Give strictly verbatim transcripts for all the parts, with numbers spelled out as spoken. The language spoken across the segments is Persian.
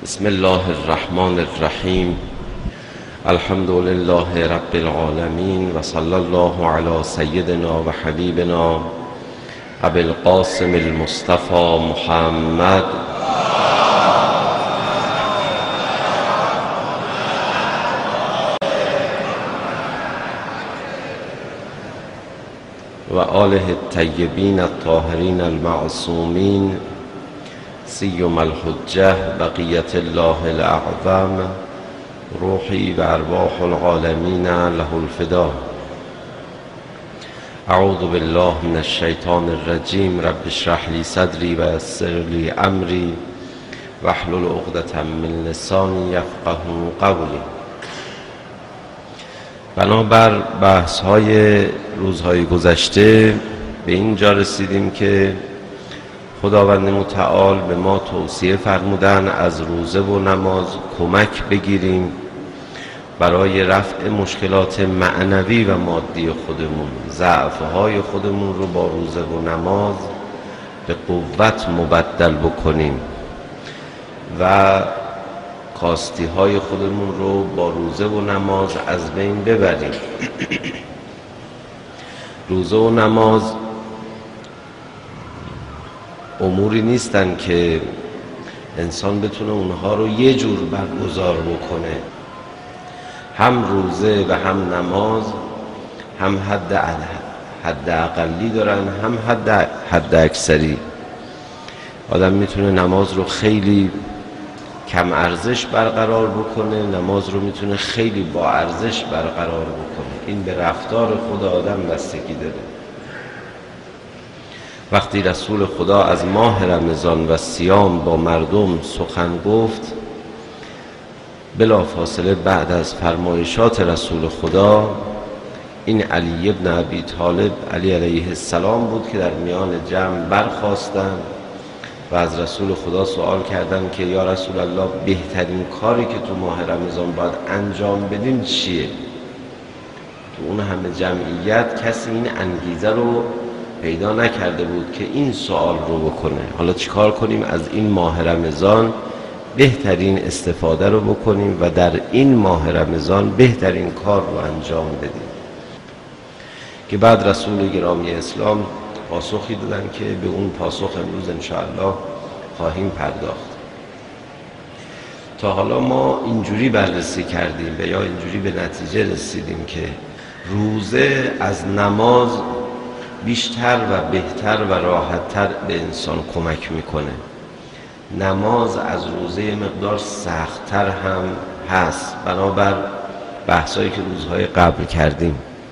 بسم الله الرحمن الرحیم. الحمد لله رب العالمین و صلی الله علی سیدنا و حبیبنا ابی القاسم المصطفى محمد و آله الطیبین الطاهرین المعصومین سیما الحجة بقیة الله الاعظم روحی و ارواح العالمین له الفدا. اعوذ بالله من الشیطان الرجیم. رب اشرح لی صدری و یسر لی امری واحلل عقدة من لسانی یفقهوا قولی. بنابر بحث های روزهای گذشته به اینجا رسیدیم که خداوند متعال به ما توصیه فرمودن از روزه و نماز کمک بگیریم برای رفع مشکلات معنوی و مادی خودمون، ضعف‌های خودمون رو با روزه و نماز به قوت مبدل بکنیم و کاستی های خودمون رو با روزه و نماز از بین ببریم. روزه و نماز اموری نیستن که انسان بتونه اونها رو یه جور برگزار بکنه. هم روزه و هم نماز هم حد حد اقلی دارن، هم حد حد اکثری. آدم میتونه نماز رو خیلی کم ارزش برقرار بکنه، نماز رو میتونه خیلی با ارزش برقرار بکنه. این به رفتار خود آدم بستگی داره. وقتی رسول خدا از ماه رمضان و صیام با مردم سخن گفت، بلافاصله بعد از فرمایشات رسول خدا این علی ابن ابی طالب علی علیه السلام بود که در میان جمع برخاستند و از رسول خدا سوال کردند که یا رسول الله، بهترین کاری که تو ماه رمضان باید انجام بدیم چیه؟ تو اون همه جمعیت کسی این انگیزه رو پیدا نکرده بود که این سوال رو بکنه. حالا چیکار کنیم از این ماه رمضان بهترین استفاده رو بکنیم و در این ماه رمضان بهترین کار رو انجام بدیم؟ که بعد رسول گرامی اسلام پاسخی دادن که به اون پاسخ امروز انشاءالله خواهیم پرداخت. تا حالا ما اینجوری بررسی کردیم و یا اینجوری به نتیجه رسیدیم که روزه از نماز بیشتر و بهتر و راحتتر به انسان کمک میکنه. نماز از روزه مقدار سختتر هم هست، بنابر بحثایی که روزهای قبل کردیم.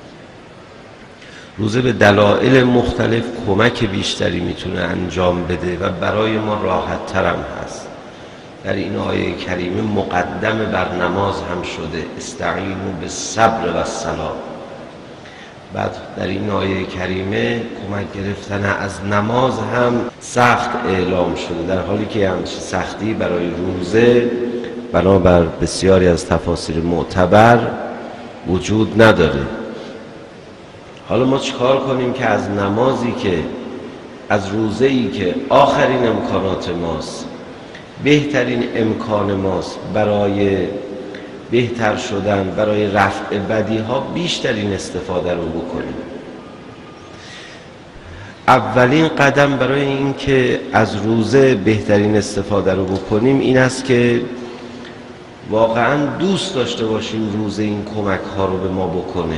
روزه به دلایل مختلف کمک بیشتری میتونه انجام بده و برای ما راحتتر هم هست. در این آیه کریمه مقدم بر نماز هم شده، استعینوا بالصبر و الصلاة. بعد در این آیه کریمه کمک گرفتن از نماز هم سخت اعلام شده، در حالی که همچین سختی برای روزه بنابر بسیاری از تفاسیر معتبر وجود نداره. حالا ما چیکار کنیم که از نمازی که از روزه‌ای که آخرین امکانات ماست، بهترین امکان ماست برای بهتر شدن، برای رفع بدیها، بیشترین استفاده رو بکنیم؟ اولین قدم برای این که از روزه بهترین استفاده رو بکنیم این است که واقعا دوست داشته باشیم روزه این کمک ها رو به ما بکنه.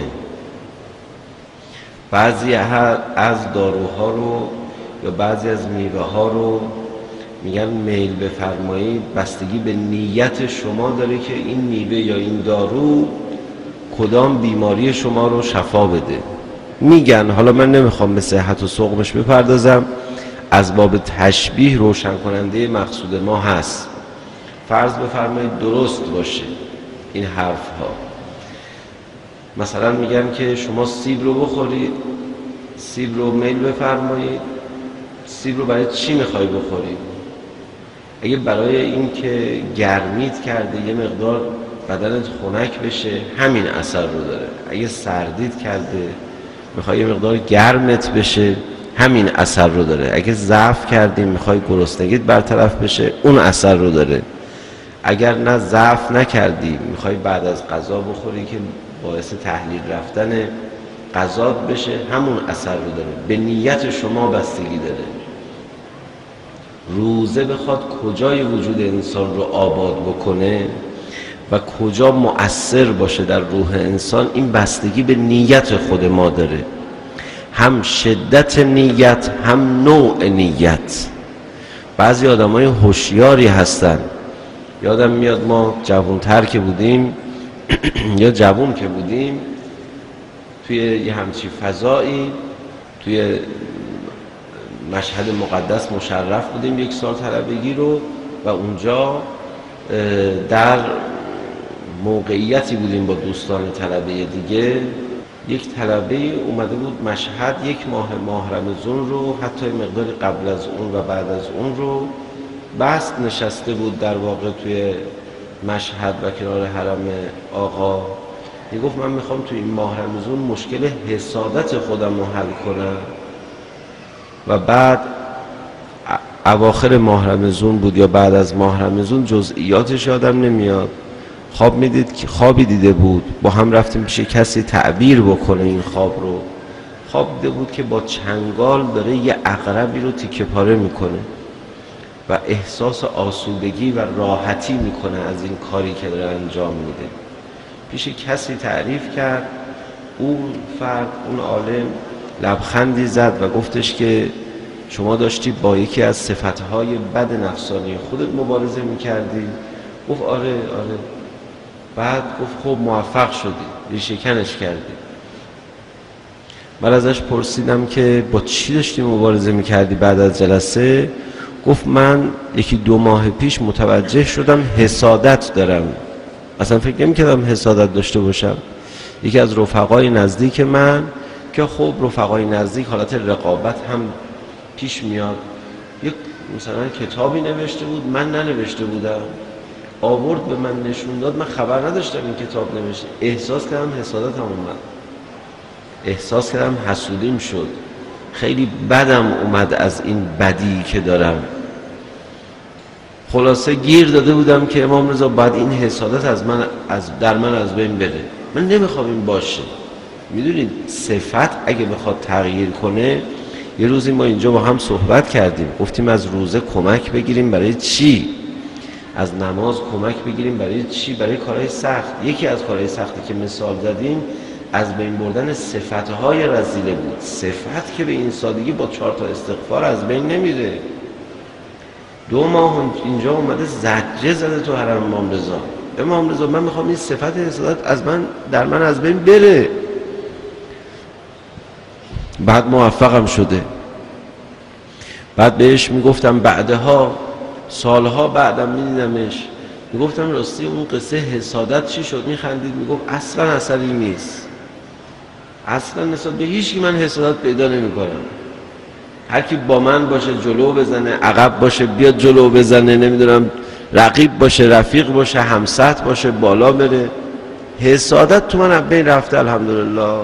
بعضی از داروها رو یا بعضی از میوه ها رو میگن میل بفرمایید، بستگی به نیت شما داره که این میوه یا این دارو کدام بیماری شما رو شفا بده. میگن، حالا من نمیخوام به صحت و سقمش بپردازم، از باب تشبیه روشن کننده مقصود ما هست. فرض بفرمایید درست باشه این حرف ها. مثلا میگن که شما سیب رو بخورید، سیب رو میل بفرمایید. سیب رو برای چی میخوای بخورید؟ اگه برای این که گرمیت کرده یه مقدار بدنت خنک بشه، همین اثر رو داره. اگه سردیت کرده میخوای یه مقدار گرمت بشه، همین اثر رو داره. اگه ضعف کردی میخوای گرسنگیت برطرف بشه، اون اثر رو داره. اگر نه ضعف نکردی میخوای بعد از غذا بخوری که باعث تحلیل رفتن غذا بشه، همون اثر رو داره. به نیت شما بستگی داره. روزه بخواد کجای وجود انسان رو آباد بکنه و کجا مؤثر باشه در روح انسان، این بستگی به نیت خود ما داره. هم شدت نیت، هم نوع نیت. بعضی آدمای هوشیاری هستن. یادم میاد ما جوانتر که بودیم یا جوان که بودیم توی یه همچی فضایی توی مشهد مقدس مشرف بودیم یک سال طلبگی رو، و اونجا در موقعیتی بودیم با دوستان طلبه دیگه. یک طلبه اومده بود مشهد یک ماه ماه رمضان رو، حتی مقداری قبل از اون و بعد از اون رو بست نشسته بود در واقع توی مشهد و کنار حرم آقا. میگفت من میخوام توی این ماه رمضان مشکل حسادت خودم رو حل کنم. و بعد اواخر ماه رمضان بود یا بعد از ماه رمضان، جزئیاتش یادم نمیاد، خواب میدید که خوابی دیده بود. با هم رفتیم پیش کسی تعبیر بکنه این خواب رو. خواب دیده بود که با چنگال داره یه عقربی رو تیکه پاره میکنه و احساس آسودگی و راحتی میکنه از این کاری که داره انجام میده. پیش کسی تعریف کرد. اون فرد، اون عالم لبخندی زد و گفتش که شما داشتی با یکی از صفتهای بد نفسانی خودت مبارزه میکردی؟ گفت آره آره. بعد گفت خب موفق شدی، ریشه کنش کردی. من ازش پرسیدم که با چی داشتی مبارزه میکردی بعد از جلسه؟ گفت من یکی دو ماه پیش متوجه شدم حسادت دارم. اصلا فکر نمی‌کردم حسادت داشته باشم. یکی از رفقای نزدیک من که خب رفقای نزدیک حالت رقابت هم پیش میاد، یک مثلا کتابی نوشته بود من ننوشته بودم، آورد به من نشون داد، من خبر نداشتم این کتاب نوشته. احساس کردم حسادتم اومد، احساس کردم حسودیم شد، خیلی بدم اومد از این بدی که دارم. خلاصه گیر داده بودم که امام رضا باید این حسادت از من از در من از بین بره. من نمیخوام این باشه. میدونید صفت اگه بخواد تغییر کنه، یه روزی ما اینجا با هم صحبت کردیم، گفتیم از روزه کمک بگیریم برای چی؟ از نماز کمک بگیریم برای چی؟ برای کارهای سخت. یکی از کارهای سختی که مثال زدیم از بین بردن صفتهای رذیله بود. صفت که به این سادگی با چهار تا استغفار از بین نمیره. دو ماه اینجا اومده زجه زده تو حرم امام رضا. امام رضا من میخوام این صفت حسادت از من در من از بین بره. بعد موفقم شده. بعد بهش میگفتم بعدها سالها بعدم میدیدمش، میگفتم راستی اون قصه حسادت چی شد؟ میخندید میگفت اصلا اثری نیست، اصلا نسبت به هیچ کی من حسادت پیدا نمیکنم. هر کی با من باشه جلو بزنه، عقب باشه بیاد جلو بزنه، نمیدونم رقیب باشه، رفیق باشه، همسط باشه، بالا بره. حسادت تو من از بین رفته الحمدلله.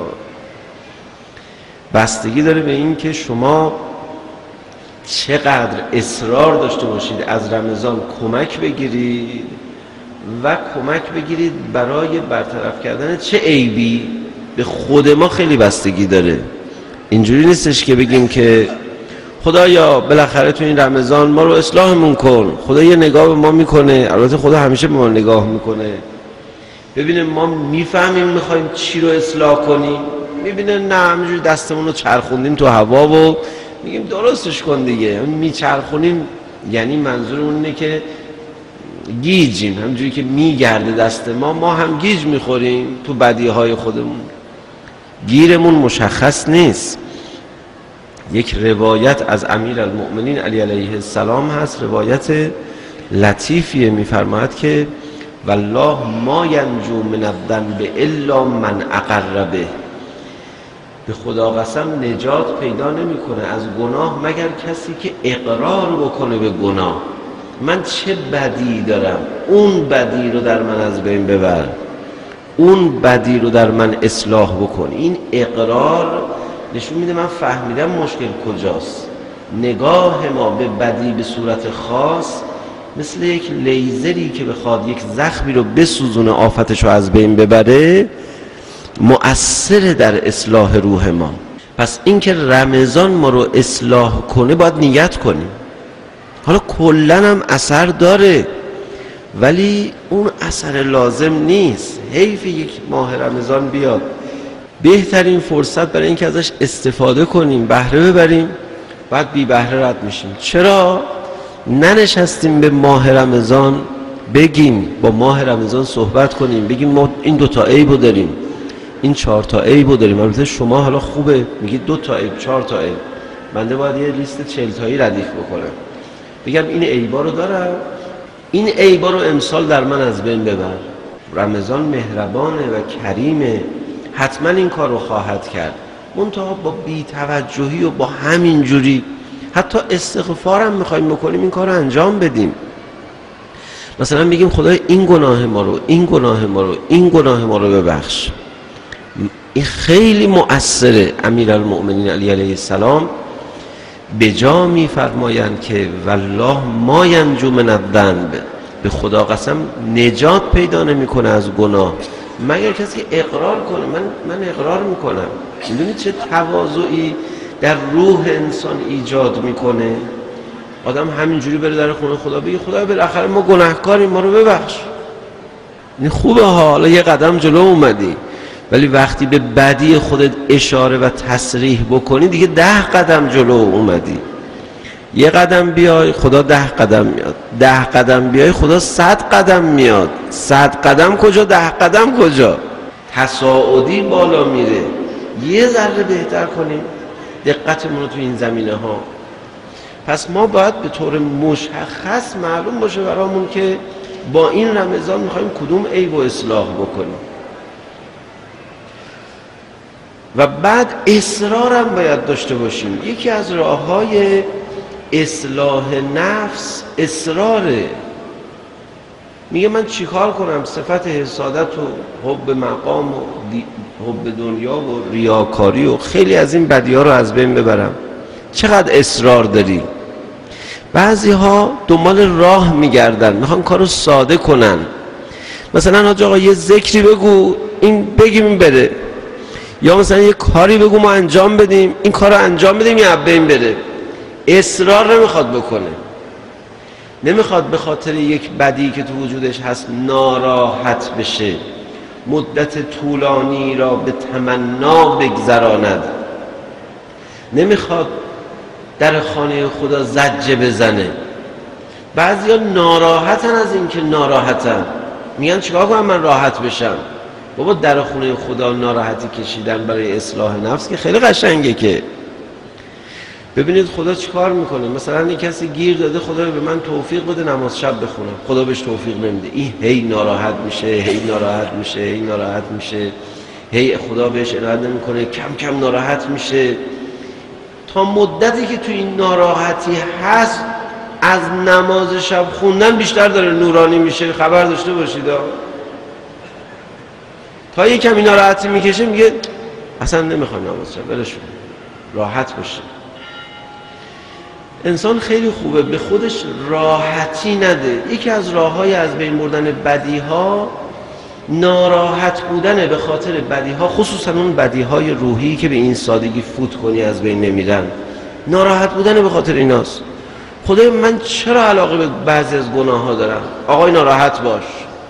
بستگی داره به این که شما چقدر اصرار داشته باشید از رمضان کمک بگیرید و کمک بگیرید برای برطرف کردن چه عیبی. به خود ما خیلی بستگی داره. اینجوری نیستش که بگیم که خدایا بالاخره تو این رمضان ما رو اصلاحمون کن. خدا یه نگاه به ما میکنه، البته خدا همیشه به ما نگاه میکنه، ببینه ما میفهمیم میخوایم چی رو اصلاح کنیم، میبینه نه همینجوری دستمون رو چرخوندیم تو هوا و میگیم درستش کن دیگه. میچرخونیم یعنی منظورمون اینه که گیجیم، همینجوری که میگرده دست ما ما هم گیج میخوریم تو بدیهای خودمون. گیرمون مشخص نیست. یک روایت از امیرالمؤمنین علی علیه السلام هست، روایت لطیفیه، میفرماید که والله ما ینجو من الذنب الا من اقر به. به خدا قسم نجات پیدا نمیکنه از گناه مگر کسی که اقرار بکنه به گناه. من چه بدی دارم، اون بدی رو در من از بین ببر، اون بدی رو در من اصلاح بکن. این اقرار نشون میده من فهمیدم مشکل کجاست. نگاه ما به بدی به صورت خاص مثل یک لیزری که بخواد یک زخمی رو بسوزونه آفتش رو از بین ببره، مؤثر در اصلاح روح ما. پس اینکه رمضان ما رو اصلاح کنه باید نیت کنیم. حالا کلاً هم اثر داره ولی اون اثر لازم نیست. حیف یک ماه رمضان بیاد، بهترین فرصت برای اینکه ازش استفاده کنیم، بهره ببریم، بعد بی بهره رد میشیم. چرا ننشستیم به ماه رمضان بگیم، با ماه رمضان صحبت کنیم، بگیم ما این دو تا عیبو داریم، این چهار تا عیبو داریم. البته شما حالا خوبه میگید دو تا عیب، چهار تا عیب، بنده باید یه لیست چهل تایی ردیف بکنم، بگم این عیبا رو دارم، این عیبا رو امسال در من از بین ببر. رمضان مهربانه و کریمه، حتما این کار رو خواهد کرد. منتها با بی‌توجهی و با همین جوری حتی استغفارم میخوایم بکنیم این کار رو انجام بدیم. مثلا میگیم خدای این گناه ما رو، این گناه ما رو، این گناه ما رو ببخش. این خیلی مؤثره. امیرالمؤمنین علی علیه السلام به جا میفرمایند که والله ما ینجو من الذنب، به خدا قسم نجات پیدا نمیکنه از گناه مگر کسی که اقرار کنه. من من اقرار میکنم. میدونید چه تواضعی در روح انسان ایجاد میکنه؟ آدم همینجوری بره در خونه خدا بگه خدا بالاخره ما گناهکاریم، ما رو ببخش. این خوبه ها، حالا یه قدم جلو اومدی، ولی وقتی به بدی خودت اشاره و تصریح بکنی دیگه ده قدم جلو اومدی. یه قدم بیای خدا ده قدم میاد، ده قدم بیای خدا صد قدم میاد. صد قدم کجا، ده قدم کجا؟ تصاعدی بالا میره. یه ذره بهتر کنیم دقتمون رو تو این زمینه ها. پس ما باید به طور مشخص معلوم باشه برامون که با این رمضان میخوایم کدوم عیب و اصلاح بکنیم و بعد اصرارم باید داشته باشیم. یکی از راه‌های اصلاح نفس اصراره. میگه من چیکار کنم صفت حسادت و حب مقام و حب دنیا و ریاکاری و خیلی از این بدی‌ها رو از بین ببرم؟ چقدر اصرار داری؟ بعضی ها دنبال راه میگردن، میخوان کارو ساده کنن. مثلا حاج آقا یه ذکری بگو این بگیم این بره، یا مثلا یه کاری بگو ما انجام بدیم این کارو انجام بدیم یا بین بره. اصرار نمیخواد بکنه، نمیخواد به خاطر یک بدی که تو وجودش هست ناراحت بشه، مدت طولانی را به تمنا بگذراند، نمیخواد در خانه خدا زجه بزنه. بعضیا ناراحتن از این که ناراحتن، میگن چیکار کنم من راحت بشم؟ بابا در خونه خدا ناراحتی کشیدن برای اصلاح نفس که خیلی قشنگه. که ببینید خدا چیکار میکنه. مثلا این کسی گیر داده خدا به من توفیق بده نماز شب بخونم، خدا بهش توفیق نمیده، این هی ناراحت میشه، هی ناراحت میشه، هی ناراحت میشه، هی خدا بهش عنایت نمیکنه، کم کم ناراحت میشه. تا مدتی که تو این ناراحتی هست از نماز شب خوندن بیشتر داره نورانی میشه. خبر داشته باشید تا یه کمی ناراحتی میکشه میگه اصلا نمیخوام نماز شب، ولش کن راحت باشه. انسان خیلی خوبه به خودش راحتی نده. یکی از راههای از بین بردن بدیها ناراحت بودنه به خاطر بدیها، خصوصا اون بدیهای روحی که به این سادگی فوت کنی از بین نمیرن. ناراحت بودنه به خاطر ایناست. خدای من چرا علاقه به بعضی از گناه ها دارم؟ آقای ناراحت باش.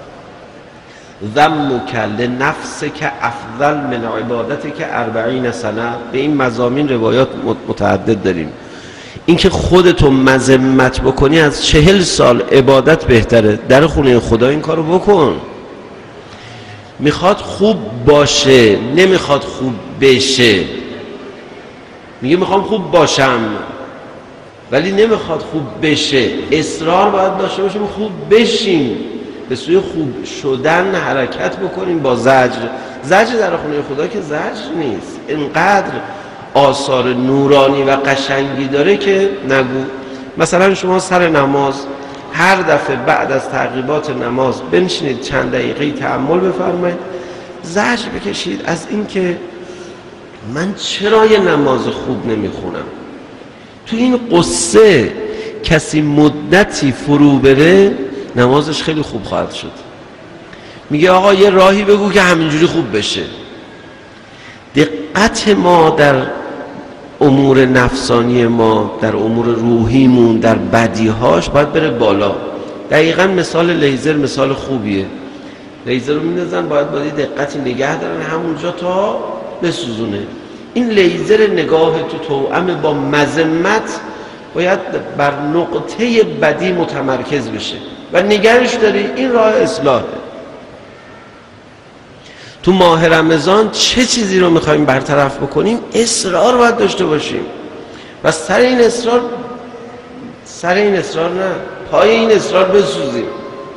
ذمک لنفسک افضل من عبادتک اربعین سنه. به این مضامین روایات متعدد داریم. اینکه خودتو مذمت بکنی از چهل سال عبادت بهتره. در خونه خدا این کارو بکن. میخواد خوب باشه، نمیخواد خوب بشه. میگه میخوام خوب باشم ولی نمیخواد خوب بشه. اصرار باید داشته باشیم خوب بشیم، به سوی خوب شدن حرکت بکنیم با زجر. زجر در خونه خدا که زجر نیست، اینقدر آثار نورانی و قشنگی داره که نگو. مثلا شما سر نماز هر دفعه بعد از تعقیبات نماز بنشینید چند دقیقه تأمل بفرمایید، زجر بکشید از این که من چرا یه نماز خوب نمیخونم. تو این قصه کسی مدتی فرو بره نمازش خیلی خوب خواهد شد. میگه آقا یه راهی بگو که همینجوری خوب بشه. دقت ما در امور نفسانی ما، در امور روحیمون، در بدیهاش باید بره بالا. دقیقاً مثال لیزر مثال خوبیه. لیزر رو میندازن، باید باید دقتی نگه دارن همونجا تا بسوزونه. این لیزر نگاه تو توأم با مذمت باید بر نقطه بدی متمرکز بشه و نگرش داری. این راه اصلاحه. تو ماه رمضان چه چیزی رو میخوایم برطرف بکنیم؟ اصرار باید داشته باشیم و سر این اصرار سر این اصرار نه پای این اصرار بسوزیم،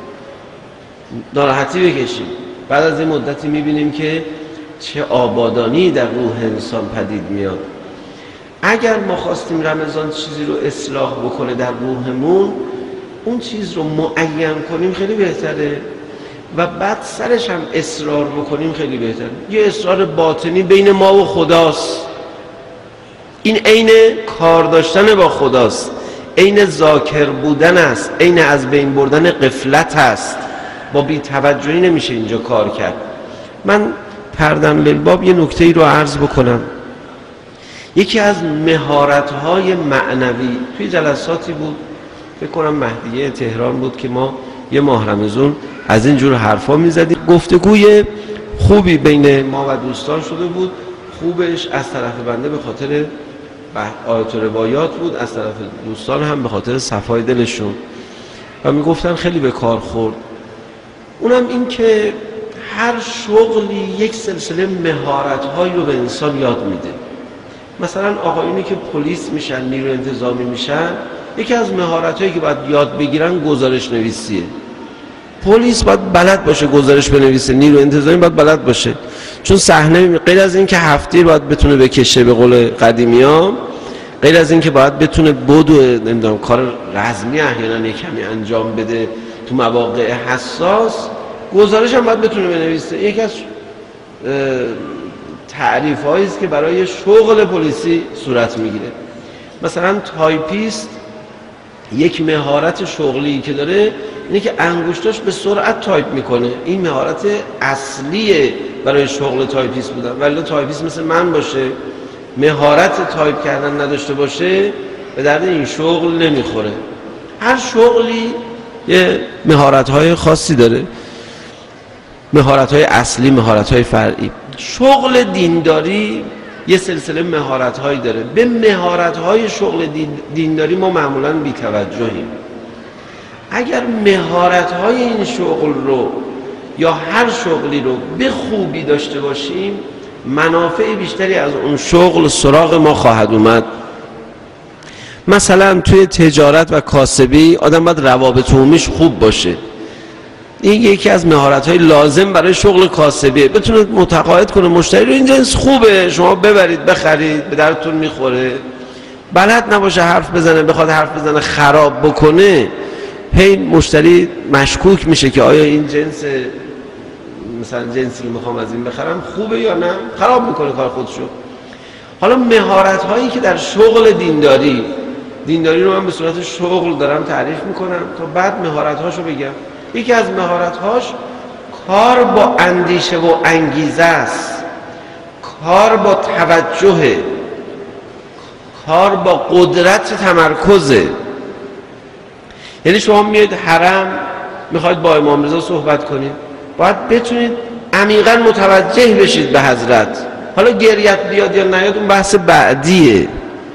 ناراحتی بکشیم. بعد از این مدتی میبینیم که چه آبادانی در روح انسان پدید میاد. اگر ما خواستیم رمضان چیزی رو اصلاح بکنه در روحمون، اون چیز رو معین کنیم خیلی بهتره و بعد سرش هم اصرار بکنیم خیلی بهتره. یه اصرار باطنی بین ما و خداست، این عین کار داشتن با خداست، عین ذاکر بودن است، عین از بین بردن غفلت است. با بی توجهی نمیشه اینجا کار کرد. من پردن للباب یه نکته ای رو عرض بکنم. یکی از مهارت‌های معنوی توی جلساتی بود، فکر کنم مهدیه تهران بود، که ما یه ماه رمضان از این جور حرفا میزدیم. گفتگوی خوبی بین ما و دوستان شده بود. خوبش از طرف بنده به خاطر آیات و روایات بود، از طرف دوستان هم به خاطر صفای دلشون، و میگفتن خیلی به کار خورد. اونم این که هر شغلی یک سلسله مهارت‌هایی رو به انسان یاد میده. مثلا آقایونی که پلیس میشن، نیروی انتظامی میشن، یکی از مهارت‌هایی که باید یاد بگیرن گزارش نویسیه. پلیس باید بلد باشه گزارش بنویسه، نیروی انتظامی باید بلد باشه، چون صحنه غیر از این که هفتیر باید بتونه بکشه به قول قدیمی‌ها، غیر از این که باید بتونه بدو نمیدونم کار رزمی احیانا کمی انجام بده تو مواقع حساس، گزارش هم باید بتونه بنویسه. یکی از تعریف هایی است که برای شغل پلیسی صورت میگیره. مثلا تایپیست یک مهارت شغلی که داره اینه که انگشتاش به سرعت تایپ میکنه. این مهارت اصلیه برای شغل تایپیست بودن. ولی تایپیست مثل من باشه، مهارت تایپ کردن نداشته باشه، به درد این شغل نمیخوره. هر شغلی یه مهارت‌های خاصی داره، مهارت‌های اصلی، مهارت‌های فرعی. شغل دینداری یه سلسله مهارت‌هایی داره. به مهارت‌های شغل دینداری ما معمولاً بی‌توجهیم. اگر مهارت‌های این شغل رو یا هر شغلی رو به خوبی داشته باشیم، منافع بیشتری از اون شغل سراغ ما خواهد اومد. مثلا توی تجارت و کاسبی آدم باید روابط عمومیش خوب باشه. این یکی از مهارت‌های لازم برای شغل کاسبیه. بتونه متقاعد کنه مشتری رو این جنس خوبه، شما ببرید بخرید، به درتون میخوره. بلد نباشه حرف بزنه، بخواد حرف بزنه خراب بکنه، هی مشتری مشکوک میشه که آیا این جنس مثلا جنسی که میخوام از این بخرم خوبه یا نه، خراب میکنه کار خودشو. حالا مهارت‌هایی که در شغل دینداری، دینداری رو من به صورت شغل دارم تعریف میکنم تا بعد مهارت‌هاشو بگم. یکی از مهارت‌هاش کار با اندیشه و انگیزه است، کار با توجه، کار با قدرت تمرکزه. یعنی شما میاد حرم میخواید با امام رضا صحبت کنید، باید بتونید عمیقاً متوجه بشید به حضرت. حالا گریت بیاد یا نیاد اون بحث بعدیه.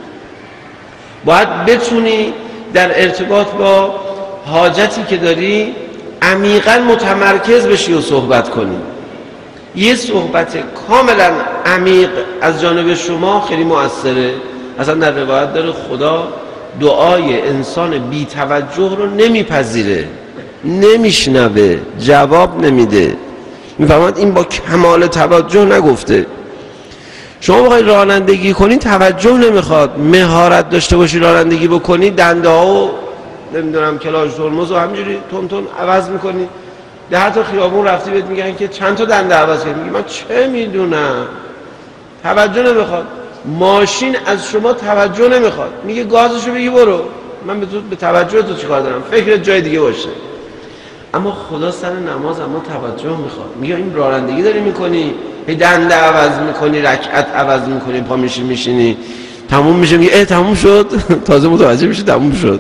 باید بتونی در ارتباط با حاجتی که داری عمیقاً متمرکز بشی و صحبت کنی. یه صحبت کاملا عمیق از جانب شما خیلی مؤثره. اصلا در روایت داره خدا دعای انسان بی توجه رو نمیپذیره، نمیشنوه، جواب نمیده. میفهمد این با کمال توجه نگفته. شما بخواید رانندگی کنین توجه نمیخواد، مهارت داشته باشی رانندگی بکنی، دنده ها و نمیدونم کلاژ ترمز و همینجوری تون تون عوض میکنی. در حتی خیابون رفتی بهت میگن که چند تا دنده عوض کردی، میگی من چه میدونم. توجه نمیخواد. ماشین از شما توجه نمیخواد، میگه گازشو بگی برو. من به تو به توجه تو چیکار دارم، فکر جای دیگه باشه. اما خدا سر نماز اما توجه میخواد. میگه این رانندگی داری میکنی، هی دنده عوض میکنی، رکعت عوض میکنی، پا میشی میشینی، تموم میشه میگه اه تموم شد. تازه متوجه میشه تموم شد.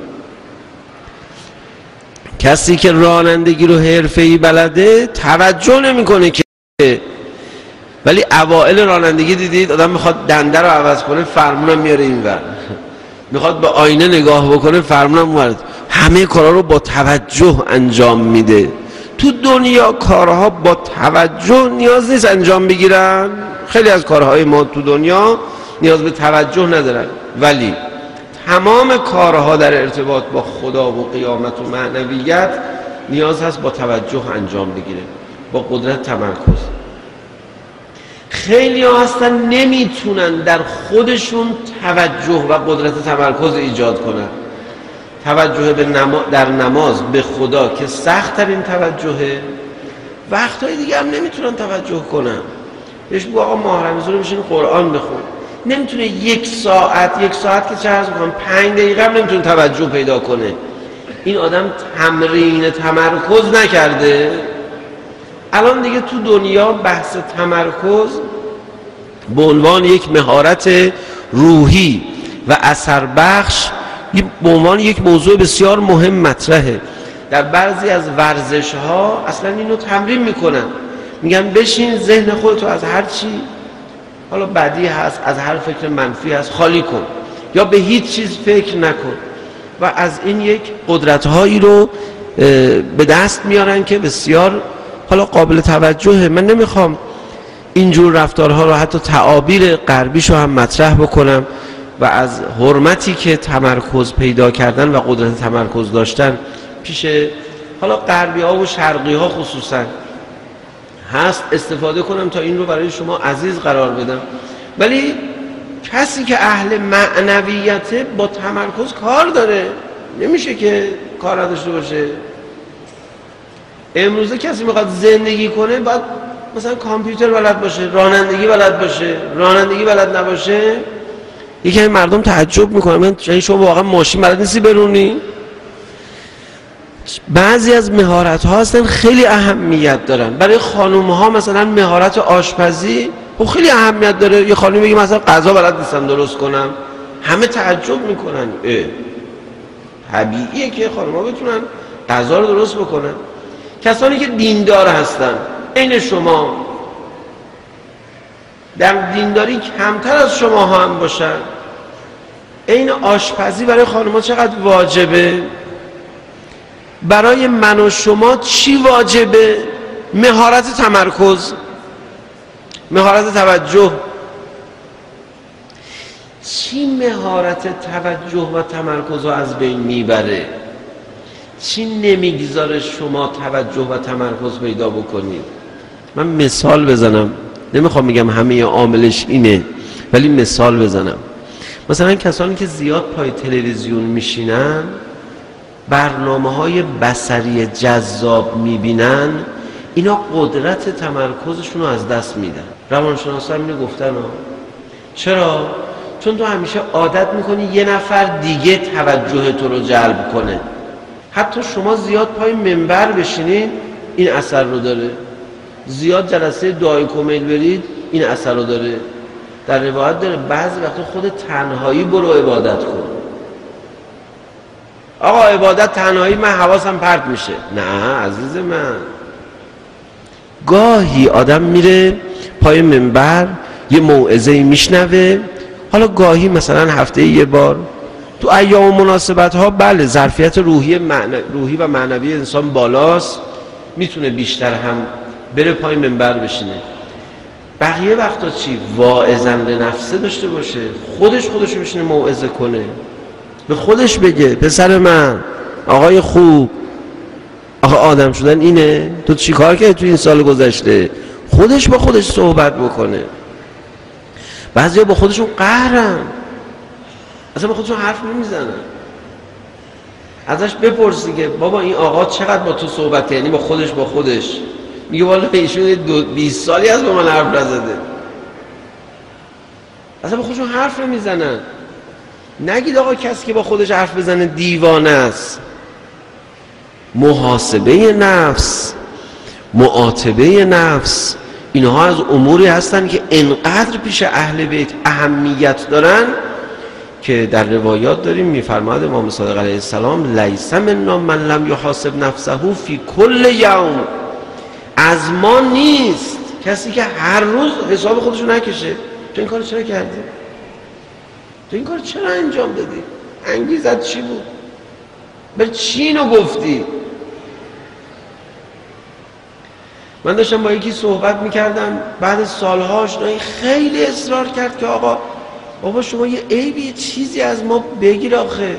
کسی که رانندگی رو حرفه‌ای بلده توجه نمیکنه که، ولی اوائل رانندگی دیدید آدم میخواد دنده رو عوض کنه فرمونم میاره اینور، میخواد به آینه نگاه بکنه فرمونم میاره، همه کارها رو با توجه انجام میده. تو دنیا کارها با توجه نیاز نیست انجام بگیرن. خیلی از کارهای ما تو دنیا نیاز به توجه ندارن، ولی تمام کارها در ارتباط با خدا و قیامت و معنویت نیاز هست با توجه انجام بگیره، با قدرت تمرکز. خیلی ها هستن نمیتونن در خودشون توجه و قدرت تمرکز ایجاد کنن. توجه به نما... در نماز به خدا که سخت ترین توجهه، وقتهای دیگه هم نمیتونن توجه کنن. بهش بگو آقا ماه رمضان بشین قرآن بخون، نمیتونه یک ساعت یک ساعت که چه عرض میکنم پنج دقیقه هم نمیتونه توجه پیدا کنه. این آدم تمرین تمرکز نکرده. الان دیگه تو دنیا بحث تمرکز به عنوان یک مهارت روحی و اثر بخش به عنوان یک موضوع بسیار مهم مطرحه. در بعضی از ورزش ها اصلا اینو تمرین میکنن، میگن بشین ذهن خودتو از هر چی حالا بدی هست، از هر فکر منفی هست خالی کن، یا به هیچ چیز فکر نکن، و از این یک قدرت هایی رو به دست میارن که بسیار حالا قابل توجهه. من نمیخوام اینجور رفتارها رو حتی تعابیر غربیشو هم مطرح بکنم و از حرمتی که تمرکز پیدا کردن و قدرت تمرکز داشتن پیش حالا غربی ها و شرقی ها خصوصا هست استفاده کنم تا این رو برای شما عزیز قرار بدم. ولی کسی که اهل معنویته با تمرکز کار داره، نمیشه که کار نداشته باشه. امروزه کسی میخواد زندگی کنه باید مثلا کامپیوتر بلد باشه، رانندگی بلد باشه. رانندگی بلد نباشه یکی این مردم تعجب میکنن، من شما واقعا ماشین بلد نیستی برونی؟ بعضی از مهارت ها هستن خیلی اهمیت دارن. برای خانوم ها مثلا مهارت آشپزی خب خیلی اهمیت داره. یه خانوم بگه مثلا غذا بلد نیستم درست کنم، همه تعجب میکنن. اه طبیعیه که خانوم ها بتونن غذا رو درست بکنن. کسانی که دیندار هستن این شما در دینداری کمتر از شما ها هم باشن، این آشپزی برای خانم ها چقدر واجبه؟ برای من و شما چی واجبه؟ مهارت تمرکز، مهارت توجه. چی مهارت توجه و تمرکز رو از بین میبره؟ چی نمیگذاره شما توجه و تمرکز پیدا بکنید؟ من مثال بزنم، نمیخوام بگم همه عاملش اینه، ولی مثال بزنم. مثلا کسانی که زیاد پای تلویزیون میشینن، برنامه‌های بصری جذاب میبینن، اینا قدرت تمرکزشون رو از دست میدن. روانشناسا اینو گفتن ها. چرا؟ چون تو همیشه عادت میکنی یه نفر دیگه توجه تو رو جلب کنه. حتی شما زیاد پای منبر بشینید این اثر رو داره، زیاد جلسه دعای کمیل برید این اثر رو داره. در روایت داره بعضی وقتا خود تنهایی برو عبادت کن. آقا عبادت تنهایی من حواسم پرت میشه. نه عزیز من، گاهی آدم میره پای منبر یه موعظه میشنوه، حالا گاهی مثلا هفته یه بار تو ایام و مناسبت ها بله ظرفیت روحی, معنی، روحی و معنوی انسان بالاست، میتونه بیشتر هم بره پای منبر بشینه. بقیه وقتا چی؟ واعظن لنفسه داشته باشه، خودش خودشو بشینه موعظه کنه، به خودش بگه پسر من، آقای خوب، آقا آدم شدن اینه، تو چی کار کردی تو این سال گذشته؟ خودش با خودش صحبت بکنه. بعضیا با خودشون قهرن، اصلا با خودشون حرف نمیزنن. ازش بپرسی که بابا این آقا چقدر با تو صحبت، یعنی با خودش با خودش میگه والا ایشون بیست سالی از با من حرف نزده. اصلا با خودشون حرف نمیزنن. نگید آقا کسی که با خودش حرف بزنه دیوانه است. محاسبه نفس، معاتبه نفس، اینها از اموری هستن که انقدر پیش اهل بیت اهمیت دارن که در روایات داریم میفرماد امام صادق علیه السلام لیس منا من لم یحاسب نفسه فی کل یوم، از ما نیست کسی که هر روز حساب خودشو نکشه. تو این کار چرا کردی؟ تو این کار چرا انجام دادی؟ انگیزت چی بود؟ بر چی اینو گفتی؟ من داشتم با یکی صحبت میکردم بعد سالها آشنایی، خیلی اصرار کرد که آقا بابا شما یه عیبی یه چیزی از ما بگیر آخه.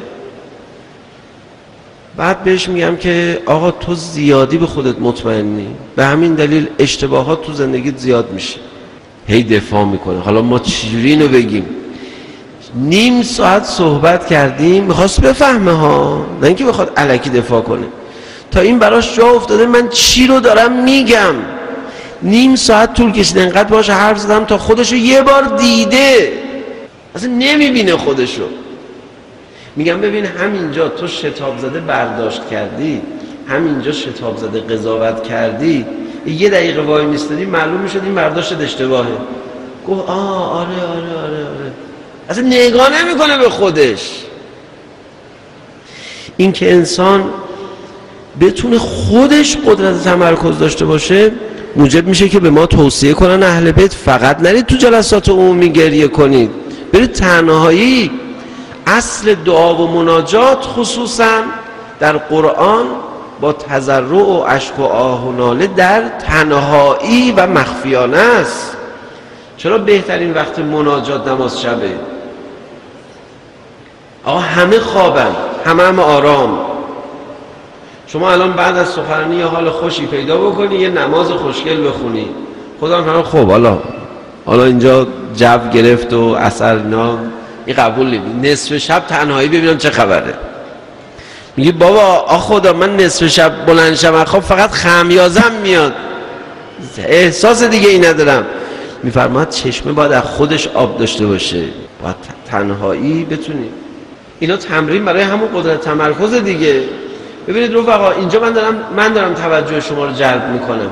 بعد بهش میگم که آقا تو زیادی به خودت مطمئنی، به همین دلیل اشتباهات تو زندگیت زیاد میشه. هی دفاع میکنه. حالا ما چجوری اینو بگیم؟ نیم ساعت صحبت کردیم، میخواست بفهمه ها، نه اینکه بخواد الکی دفاع کنه. تا این براش جا افتاده من چی رو دارم میگم. نیم ساعت طول کشید، انقدر باهاش حرف زدم تا خودشو یه بار دیده، اصلا نمیبینه خودشو. میگم ببین همینجا تو شتاب زده برداشت کردی، همینجا شتاب زده قضاوت کردی، یه دقیقه وای میستادی معلوم میشد این برداشت اشتباهه. گفت آه آره آره آره آره، اصلا نگاه نمیکنه به خودش. این که انسان بتونه خودش قدرت تمرکز داشته باشه موجب میشه که به ما توصیه کنن اهل بیت فقط نرید تو جلسات عمومی گریه کنید، برید تنهایی. اصل دعا و مناجات خصوصا در قرآن با تضرع و اشک و آه و ناله در تنهایی و مخفیانه است. چرا بهترین وقت مناجات نماز شبه؟ آقا همه خوابن، همه هم آرام. شما الان بعد از سخنرانی یه حال خوشی پیدا بکنی، یه نماز خوشگل بخونی، خدا هم خب حالا حالا اینجا جو گرفت و اثر اینا این قبول نمی. نصف شب تنهایی ببینم چه خبره. میگی بابا آ خدا من نصف شب بلند شم خب فقط خمیازم میاد، احساس دیگه ای ندارم. میفرماد چشمه باید از خودش آب داشته باشه، باید تنهایی بتونی. اینا تمرین برای همون قدرت تمرکز دیگه. ببینید رفقا اینجا من دارم من دارم توجه شما رو جلب میکنم.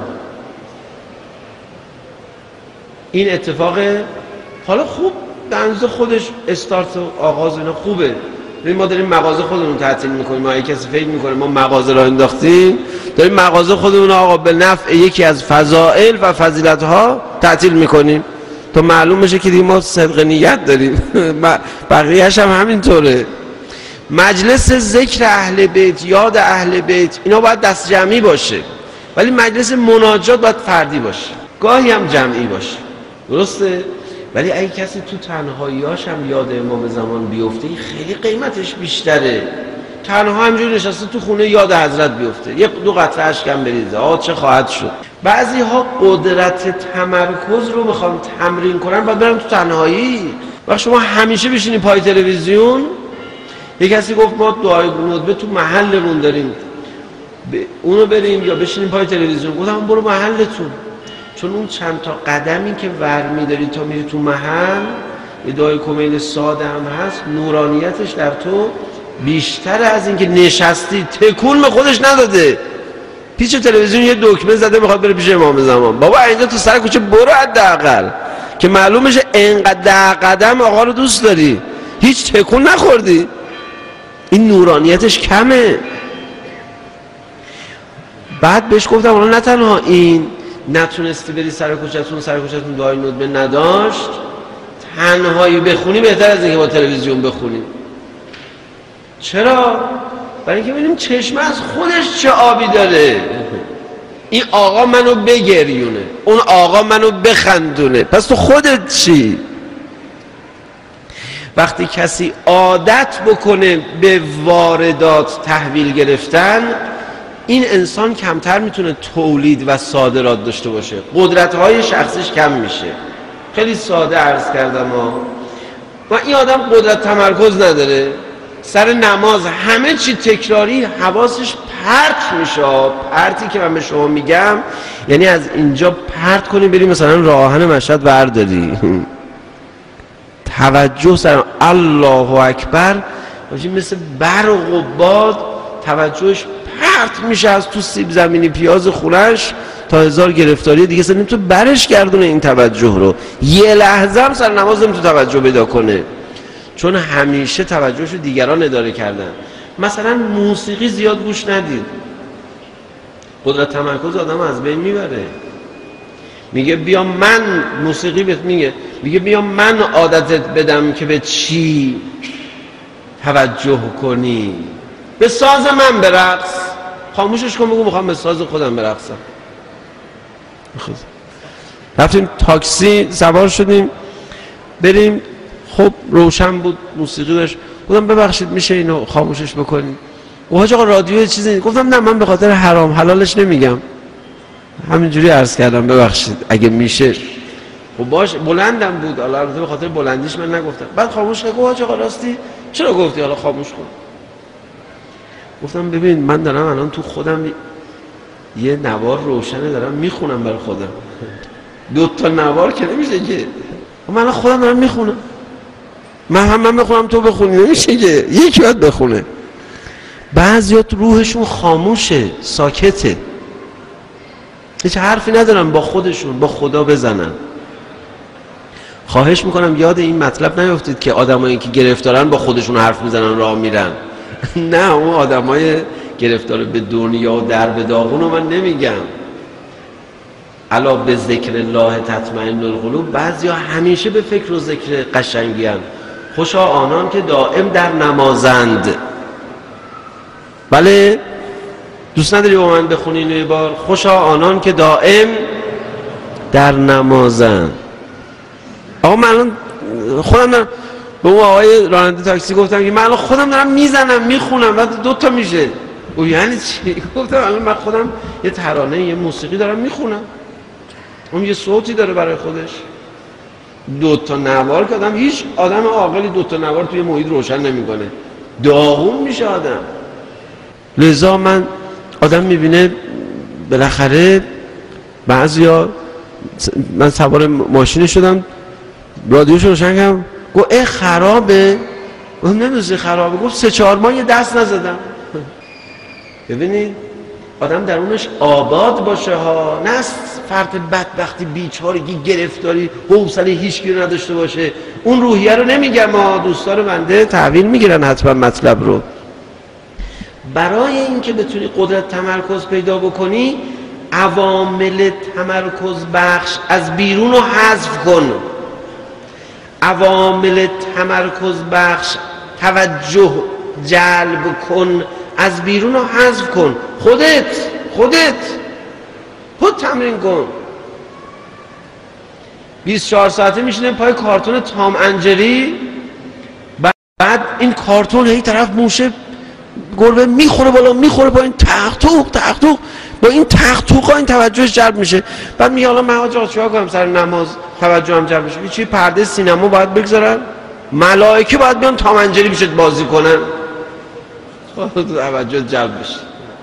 این اتفاق حالا خوب به اندازه خودش استارت و آغاز اینا خوبه. ببین ما داریم مغازه خودمون تعطیل میکنیم. ما کسی فکر میکنه ما مغازه را انداختیم، داریم مغازه خودمون آقا به نفع یکی از فضائل و فضیلت ها تعطیل میکنیم تا معلوم بشه که دیگه ما صدق نیت داریم. بقیه‌اش هم همینطوره. مجلس ذکر اهل بیت، یاد اهل بیت، اینا باید دست جمعی باشه، ولی مجلس مناجات باید فردی باشه، گاهی هم جمعی باشه، درسته؟ ولی اگه کسی تو تنهاییاش هم یاد امام زمان بیفته خیلی قیمتش بیشتره. تنها همجوری نشسته تو خونه یاد حضرت بیفته، یک دو قطره اشکم بریزه، آه چه خواهد شد. بعضی ها قدرت تمرکز رو میخوان تمرین کنن باید برن تو تنهایی. وقت شما همیشه بشینی پای تلویزیون، یک کسی گفت ما دعای ندبه تو محلمون داریم، اونو بریم یا بشینیم پای تلویزیون. گفتم برو محلتون، چون اون چند تا قدمی که ور میداری تا میری تو محل، یه دعای کمیل ساده هم هست، نورانیتش در تو بیشتر از این که نشستی تکون به خودش نداده. پیش تلویزیون یه دکمه زده میخواد بره پیش امام زمان. بابا اینجا تو سر کوچه برو حداقل که معلوم بشه انقدر قدم آقا رو دوست داری، هیچ تکون نخوردی، این نورانیتش کمه. بعد بهش گفتم حالا نه تنها این نتونستی بری سر کوچه‌تون، سر کوچه‌تون دعای ندبه نداشت، تنهایی بخونی بهتر از اینکه با تلویزیون بخونی. چرا؟ برای اینکه ببینیم چشمه از خودش چه آبی داره. این آقا منو بگریونه، اون آقا منو بخندونه، پس تو خودت چی؟ وقتی کسی عادت بکنه به واردات تحویل گرفتن، این انسان کمتر میتونه تولید و صادرات داشته باشه، قدرت‌های شخصیش کم میشه. خیلی ساده عرض کردم ها. و این آدم قدرت تمرکز نداره، سر نماز همه چی تکراری، حواسش پرت میشه. پرتی که من به شما میگم یعنی از اینجا پرت کنی بری مثلا راهن مشهد برداری. توجه سر الله اکبر باشه مثل برق و باد توجهش پرت میشه از تو سیب زمینی پیاز خونش تا هزار گرفتاری دیگه. اصلا نمیتونه برش گردونه این توجه رو، یه لحظه هم سر نماز نمیتونه توجه پیدا کنه، چون همیشه توجهش رو دیگران اداره کردن. مثلا موسیقی زیاد گوش ندید، قدرت تمرکز آدم از بین میبره. میگه بیا من موسیقی بهت میگه میگه بیا من عادتت بدم که به چی توجه کنی، به ساز من برقص. خاموشش کن بگو میخوام به ساز خودم برقصم. رفتیم تاکسی سوار شدیم بریم، خب روشن بود موسیقی داشت. گفتم ببخشید میشه اینو خاموشش بکنید؟ حاج آقا رادیو چیزی. گفتم نه من به خاطر حرام حلالش نمیگم، همینجوری عرض کردم ببخشید اگه میشه. خب باش بلندم بود، حالا البته به خاطر بلندیش من نگفتم. بعد خاموش کرد. حاج آقا راستی چرا گفتی حالا خاموش کن؟ گفتم ببین من دارم الان تو خودم یه نوار روشنه دارم میخونم برای خودم، دو تا نوار که نمیشه که، من الان خودم دارم میخونم، من هم من بخونم تو بخونی نمیشه که، یکی باید بخونه. بعضیات روحشون خاموشه، ساکته، هیچ حرفی ندارن با خودشون، با خدا بزنن. خواهش میکنم یاد این مطلب نیفتید که آدمایی که گرفتارن با خودشون حرف میزنن راه میرن. نه اون آدمای گرفتار به دنیا و در به داغون رو من نمیگم. الا به ذکر الله تطمئن القلوب. بعضیا همیشه به فکر و ذکر قشنگی هن. خوشا آنان که دائم در نمازند. بله دوست نداری با من بخونین یه بار؟ خوشا آنان که دائم در نمازند. آقا من الان خودم دارم به اون آقای راننده تاکسی گفتم که من الان خودم دارم میزنم میخونم و دو تا میشه. او یعنی چی؟ گفتم الان من خودم یه ترانه یه موسیقی دارم میخونم، اون یه صوتی داره برای خودش. دو تا نوار که آدم، هیچ آدم عاقلی دو تا نوار توی محیط روشن نمیکنه، داغون میشه آدم. لذا من آدم میبینه بالاخره بعضیا، من سوار ماشین شدم رادیوش روشن کردم، گفت اه خرابه. گفتم نمیدونی خرابه؟ گفت سه چهار ماه یه دست نزدم. ببینید آدم درونش آباد باشه ها، نه فرد بدبختی بیچارگی گرفتاری حوصله هیچکی رو نداشته باشه. اون روحیه رو نمیگم ما، دوستان بنده تحویل میگیرن حتما مطلب رو. برای اینکه بتونی قدرت تمرکز پیدا بکنی عوامل تمرکز بخش از بیرون رو حذف کن. عوامل تمرکز بخش توجه جلب کن از بیرون رو حذف کن. خودت خودت خود تمرین کن. بیست و چهار ساعته میشینه پای کارتون تام انجری، بعد این کارتون هی طرف موشه گربه میخوره بالا میخوره با این تختوق تختوق با این تختوقا این توجهش جلب میشه. بعد میگه حالا من آقا چیکار کنم سر نماز توجهم جلب بشه؟ چی پرده سینما باید بگذارن؟ ملائکه باید بیان تام انجری بشه بازی کنن توجه جلب بشه.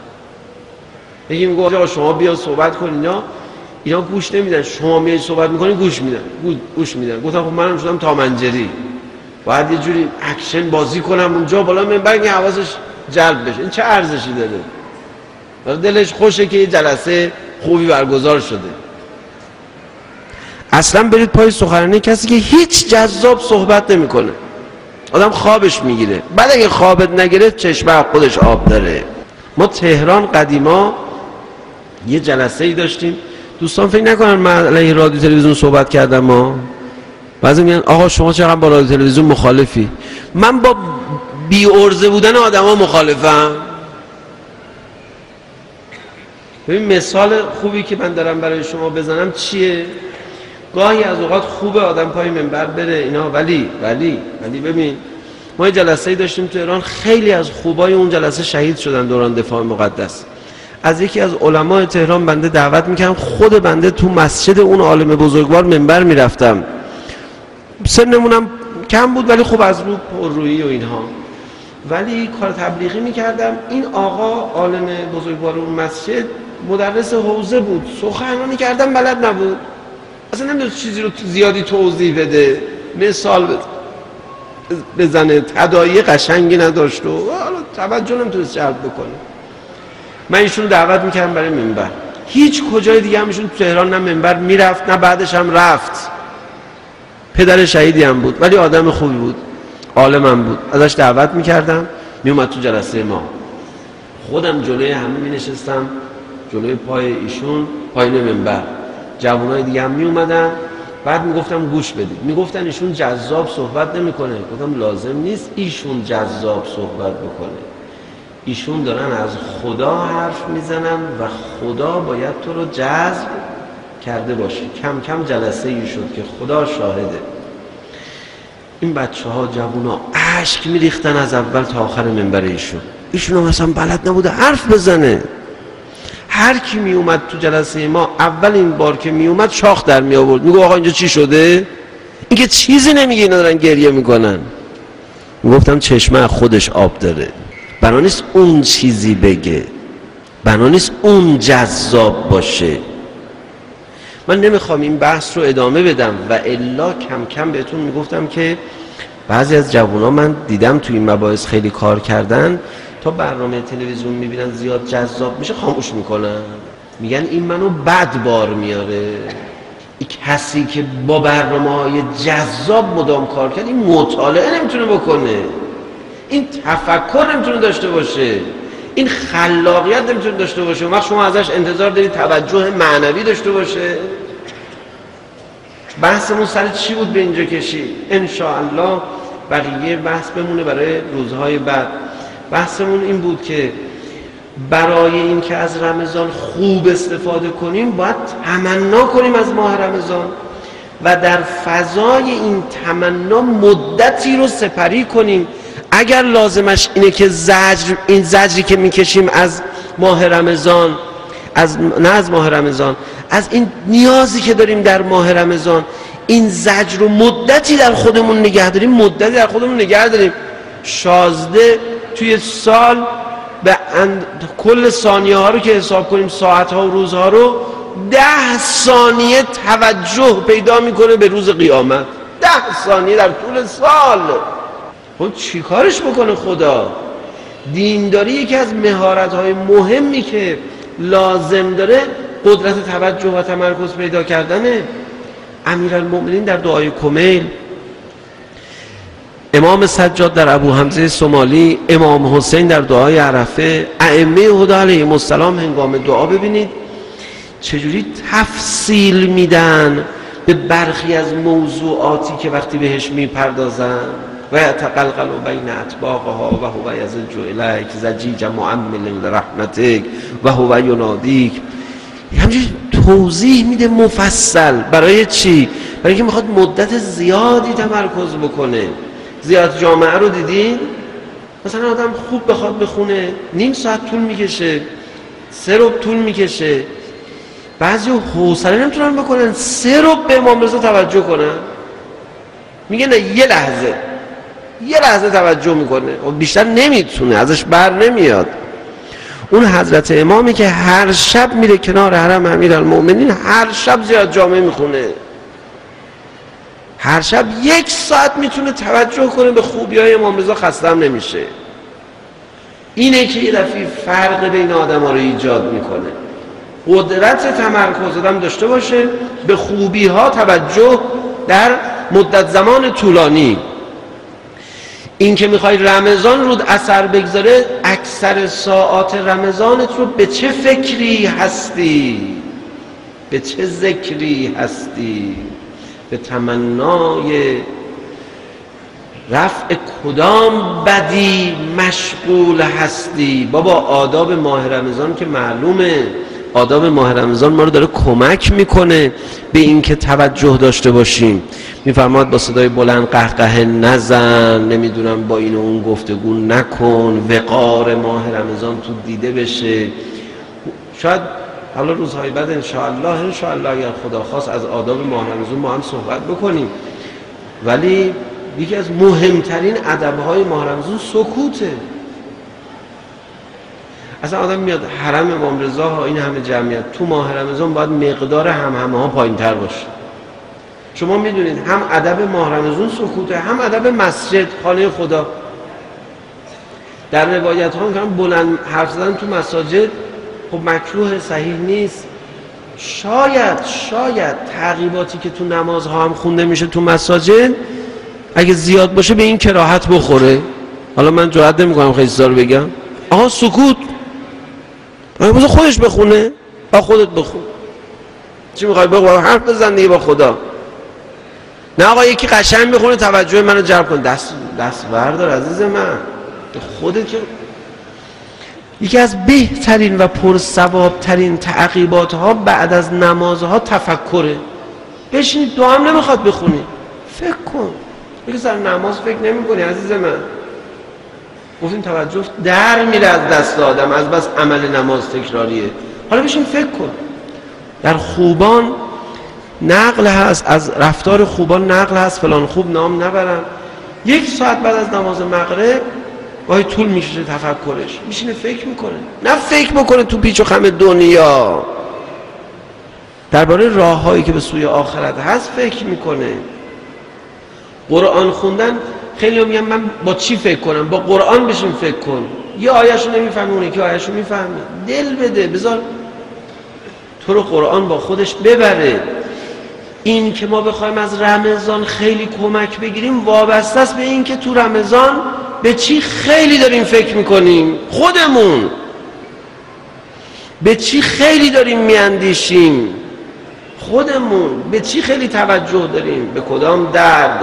بگیم آقا شما بیا صحبت کن، اینا اینا گوش نمیدن، شما میای صحبت میکنین گوش میدن گوش میدن. گفتم خب منم شدم تام انجری، باید یه جوری اکشن بازی کنم اونجا بالا منبر که حواسش جلب بشه. این چه ارزشی داره؟ دلش خوشه که یه جلسه خوبی برگزار شده. اصلا برید پای سخنرانی کسی که هیچ جذاب صحبت نمیکنه، آدم خوابش میگیره. بعد اگه خوابت نگیره چشمه خودش آب داره. ما تهران قدیما یه جلسه ای داشتیم، دوستان فکر نکنن من علیه رادیو تلویزیون صحبت کردم. ما بعضی میگن آقا شما چقدر با رادیو تلویزیون مخالفی؟ من با بی ارزه بودن آدما مخالفم. ببین مثال خوبی که من دارم برای شما بزنم چیه؟ گاهی از اوقات خوبه آدم پای منبر بره اینا، ولی ولی ولی ببین ما یه جلسه‌ای داشتیم تو ایران، خیلی از خوبای اون جلسه شهید شدن دوران دفاع مقدس. از یکی از علمای تهران بنده دعوت میکردم، خود بنده تو مسجد اون عالم بزرگوار منبر میرفتم. سنمونم کم بود ولی خب از رو پررویی و اینها، ولی کار تبلیغی میکردم. این آقا عالم بزرگوار اون مسجد مدرس حوزه بود، سخنرانی کردن بلد نبود، اصلا نمیدونست چیزی رو زیادی توضیح بده، مثال بده. بزنه، تداعی قشنگی نداشت و حالا توجه نمیتونست جلب بکنه. من ایشون دعوت میکردم برای منبر، هیچ کجای دیگه هم ایشون تو تهران نه منبر میرفت نه بعدش هم رفت. پدر شهیدی هم بود ولی آدم خوبی بود، عالمم بود. ازش دعوت میکردم میومد تو جلسه ما، خودم جلوی همه مینشستم، جلوی پای ایشون پایین منبر، جوانای دیگه هم میومدن. بعد میگفتم گوش بدید، میگفتن ایشون جذاب صحبت نمیکنه. گفتم لازم نیست ایشون جذاب صحبت بکنه، ایشون دارن از خدا حرف میزنن و خدا باید تو رو جذب کرده باشه. کم کم جلسه ای شد که خدا شاهده، این بچه ها جوونا اشک میریختن از اول تا آخر منبر ایشون. ایشون هم اصلا بلد نبوده حرف بزنه. هر کی می اومد تو جلسه ما اول این بار که می اومد شاخ در می آورد، میگه آقا اینجا چی شده؟ این که چیزی نمیگه، اینا دارن گریه میکنن. میگفتم چشمه خودش آب داره، بنا نیست اون چیزی بگه، بنا نیست اون جذاب باشه. من نمیخوام این بحث رو ادامه بدم و الا کم کم بهتون میگفتم که بعضی از جوونا من دیدم تو این مباحث خیلی کار کردن، تا برنامه تلویزیون میبینن زیاد جذاب میشه خاموش میکنن، میگن این منو بد بار میاره. این کسی که با برنامه‌های جذاب مدام کار کرد، این مطالعه نمیتونه بکنه، این تفکر نمیتونه داشته باشه، این خلاقیت نمیتونه داشته باشه. اون وقت شما ازش انتظار دارید توجه معنوی داشته باشه؟ بحثمون سر چی بود به اینجا کشید؟ انشاءالله بقیه بحث بمونه برای روزهای بعد. بحثمون این بود که برای این که از رمضان خوب استفاده کنیم باید تمنا کنیم از ماه رمضان و در فضای این تمنا مدتی رو سپری کنیم. اگر لازمش اینه که زجر، این زجری که میکشیم از ماه رمضان، از نه از ماه رمضان، از این نیازی که داریم در ماه رمضان، این زجر رو مدتی در خودمون نگه داریم، مدتی در خودمون نگه داریم. شازده توی سال به اند... کل ثانیه ها رو که حساب کنیم، ساعت ها و روزها رو، ده ثانیه توجه پیدا میکنه به روز قیامت. ده ثانیه در طول سال. خب چی کارش بکنه خدا؟ دینداری یکی از مهارت های مهمی که لازم داره قدرت توجه و تمرکز پیدا کردنه. امیرالمؤمنین در دعای کمیل، امام سجاد در ابو حمزه سومالی، امام حسین در دعای عرفه، ائمه هدی علیهم السلام هنگام دعا ببینید چجوری تفصیل میدن به برخی از موضوعاتی که وقتی بهش میپردازن. و یتقلقل بین اطباقها و هو یزج الیک زجیج معمل لرحمتک و هو ینادیک. همینجوری توضیح میده مفصل. برای چی؟ برای اینکه میخواد مدت زیادی تمرکز بکنه. زیاد جامعه رو دیدین؟ مثلا آدم خوب بخواد بخونه نیم ساعت طول میکشه، سه ربع طول میکشه. بعضی حوصله نمیتونن بکنن سه ربع به امام رضا توجه کنن. میگه نه یه لحظه یه لحظه توجه میکنه و بیشتر نمیتونه، ازش بر نمیاد. اون حضرت امامی که هر شب میره کنار حرم امیرالمؤمنین، هر شب زیاد جامعه میخونه، هر شب یک ساعت میتونه توجه کنه به خوبی های امام رضا، خسته هم نمیشه. اینه که یه دفعه فرق بین آدم ها رو ایجاد میکنه. قدرت تمرکز آدم داشته باشه به خوبی ها توجه در مدت زمان طولانی. این که میخوای رمضان رود اثر بگذاره، اکثر ساعات رمضانت رو به چه فکری هستی، به چه ذکری هستی، به تمنای رفع کدام بدی مشغول هستی. بابا آداب ماه رمضان که معلومه، آداب ماه رمضان ما رو داره کمک میکنه به این که توجه داشته باشیم. میفرماد با صدای بلند قهقه نزن، نمیدونم با این و اون گفتگو نکن، وقار ماه رمضان تو دیده بشه. شاید حالا روزهای بعد انشاءالله انشاءالله اگر خدا خواست از آداب ماه رمضان ما هم صحبت بکنیم. ولی یکی از مهمترین ادبهای ماه رمضان سکوته. اصلا آدم میاد حرم امام رضا ها، این همه جمعیت تو ماه رمضان باید مقدار همهمه ها پایین تر باشه. شما میدونید هم ادب ماه رمضان سکوته، هم ادب مسجد خانه خدا. در روایت ها میگن بلند حرف زدن تو مساجد خب مکروه، صحیح نیست. شاید شاید تعقیباتی که تو نمازها هم خونده میشه تو مساجد اگه زیاد باشه به این کراهت بخوره. حالا من جرئت نمیکنم خیلی چیزا رو بگم. آها سکوت، آها بذار خودش بخونه، آها خودت بخون، چی میخوای بگو؟ حرف بزن دیگه با خدا. نه آقا یکی قشنگ بخونه توجه منو جلب کن، دست دست بردار عزیز من. خودت که یکی از بهترین و پرثوابترین تعقیبات ها بعد از نمازها تفکره. بشینید دعا هم نمیخواد بخونی، فکر کن. یکی سر نماز فکر نمی کنی عزیز من. گفتیم توجه در میره از دست آدم از بس عمل نماز تکراریه. حالا بشین فکر کن. در خوبان نقل هست، از رفتار خوبان نقل هست، فلان خوب نام نبرن، یک ساعت بعد از نماز مغرب وای طول میشه تفکرش، میشینه فکر میکنه. نه فکر بکنه تو پیچ و خم دنیا، درباره راههایی که به سوی آخرت هست فکر میکنه. قرآن خوندن خیلی میگن من با چی فکر کنم؟ با قرآن بشین فکر کن. یه آیه‌شو نمیفهمی، اون یکی آیه‌شو میفهمی، دل بده، بذار تو رو قرآن با خودش ببره. این که ما بخوایم از رمضان خیلی کمک بگیریم وابسته است به این که تو رمضان به چی خیلی داریم فکر میکنیم، خودمون به چی خیلی داریم میاندیشیم، خودمون به چی خیلی توجه داریم، به کدام درد.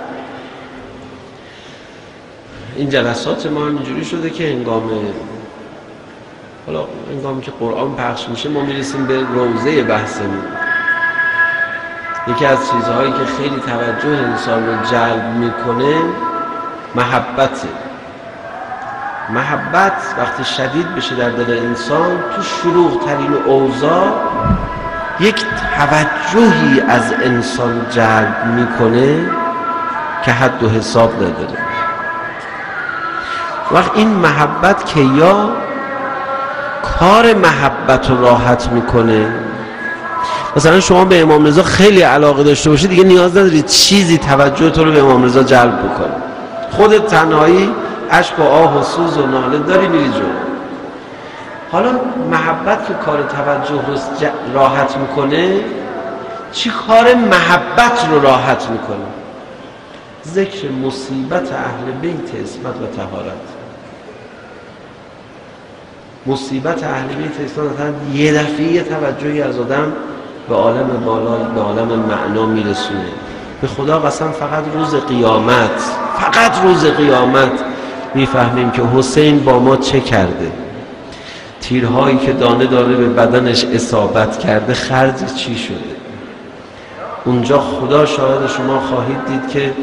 این جلسات ما اینجوری شده که هنگام حالا هنگامی که قرآن پخش میشه ما میرسیم به روضه بحثمون. یکی از چیزهایی که خیلی توجه انسان رو جلب میکنه محبته. محبت وقتی شدید بشه در دل انسان تو شروع ترین اوضاع یک توجهی از انسان جلب میکنه که حد و حساب نداره. وقت این محبت که یا کار محبت رو راحت میکنه، مثلا شما به امام رضا خیلی علاقه داشته باشید دیگه نیاز ندارید چیزی توجه تو رو به امام رضا جلب بکنه، خودت تنهایی اشک و آه و سوز و ناله داری میری جلو. حالا محبت که کار توجه رو راحت میکنه، چی کار محبت رو راحت میکنه؟ ذکر مصیبت اهل بیت عصمت و طهارت. مصیبت اهل بیت عصمت یه دفعه توجهی از آدم به عالم بالا، به عالم معنا میرسونه. به خدا قسم فقط روز قیامت، فقط روز قیامت میفهمیم که حسین با ما چه کرده. تیرهایی که دانه دانه به بدنش اصابت کرده خرج چی شده. اونجا خدا شاهد شما خواهید دید که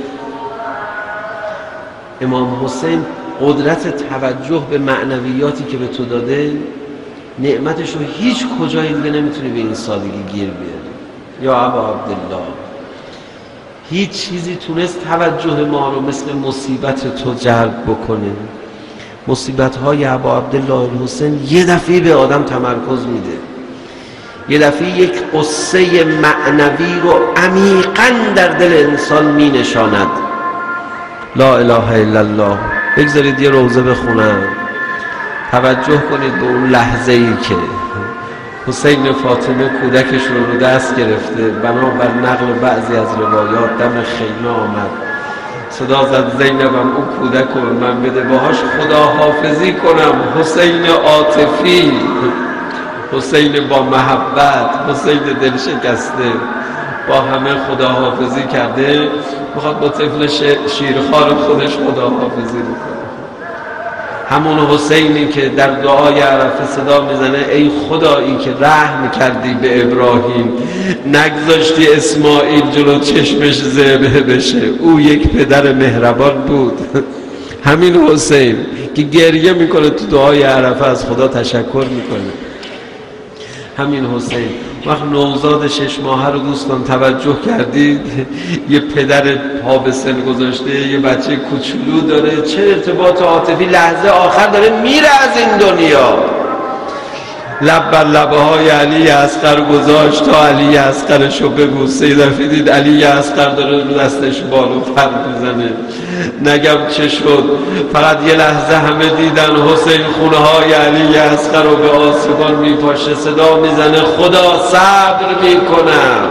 امام حسین قدرت توجه به معنویاتی که به تو داده، نعمتش رو هیچ کجایی دیگه نمیتونی به این سادگی گیر بیاری. یا ابا عبدالله، هیچ چیزی تونست توجه ما رو مثل مصیبت تو جلب بکنه. مصیبت های ابا عبدالله الحسین یه دفعه به آدم تمرکز میده، یه دفعه یک قصه معنوی رو عمیقاً در دل انسان می نشاند. لا اله الا الله. بگذارید یه روزه بخونم، توجه کنید به اون لحظه ای که حسین فاطمه کودکش رو رو دست گرفته، بنابر نقل بعضی از روایات دم خیمه آمد، صدا زد زینبم اون کودک رو به من بده، باهاش خدا حافظی کنم. حسین عاطفی، حسین با محبت، حسین دل شکسته، با همه خدا حافظی کرده، میخواد با طفل شیرخوار خودش خدا حافظی بکنه. همون حسینی که در دعای عرفه صدا میزنه ای خدایی که رحم کردی به ابراهیم، نگذاشتی اسماعیل جلو چشمش ذبح بشه، او یک پدر مهربان بود. همین حسین که گریه میکنه تو دعای عرفه از خدا تشکر میکنه. همین حسین وقت نوزاد شش ماهه رو دوستان توجه کردید، یه پدر پا به سن گذاشته، یه بچه کوچولو داره، چه ارتباط عاطفی، لحظه آخر داره میره از این دنیا. لب بر لبه های علی اصغر گذاشت تا علی اصغرشو ببوسه. یه دفعه دید علی اصغر داره رو دستش بالو پر میزنه. نگم چه شد، فقط یه لحظه همه دیدن حسین خونه های علی اصغر رو به آسمان میپاشه، صدا میزنه خدا صبر میکنم.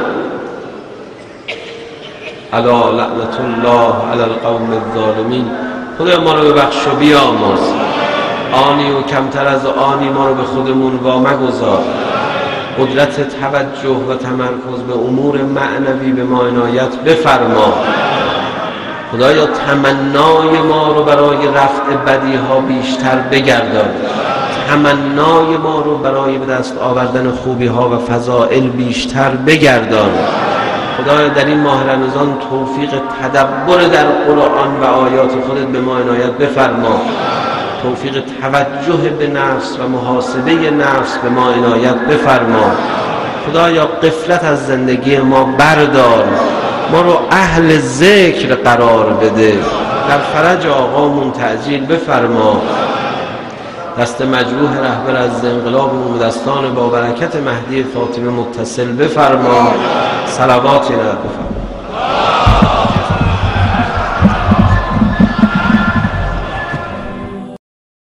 الا لعنت الله علی القوم الظالمین. خدا ما رو ببخش و بیامرز. آنی و کمتر از آنی ما رو به خودمون وامگذار. قدرت توجه و تمرکز به امور معنوی به ما عنایت بفرما. خدایا تمنای ما رو برای رفع بدیها بیشتر بگردان. تمنای ما رو برای به دست آوردن خوبی ها و فضائل بیشتر بگردان. خدایا در این ماه رمضان توفیق تدبر در قرآن و آیات خودت به ما عنایت بفرما. توفیق توجه به نفس و محاسبه نفس به ما عنایت بفرما. خدایا غفلت از زندگی ما بردار، ما رو اهل ذکر قرار بده. در فرج آقامون تعجیل بفرما. دست مجروح رهبر از انقلاب و دستان با برکت مهدی فاطمه متصل بفرما. صلوات بفرما.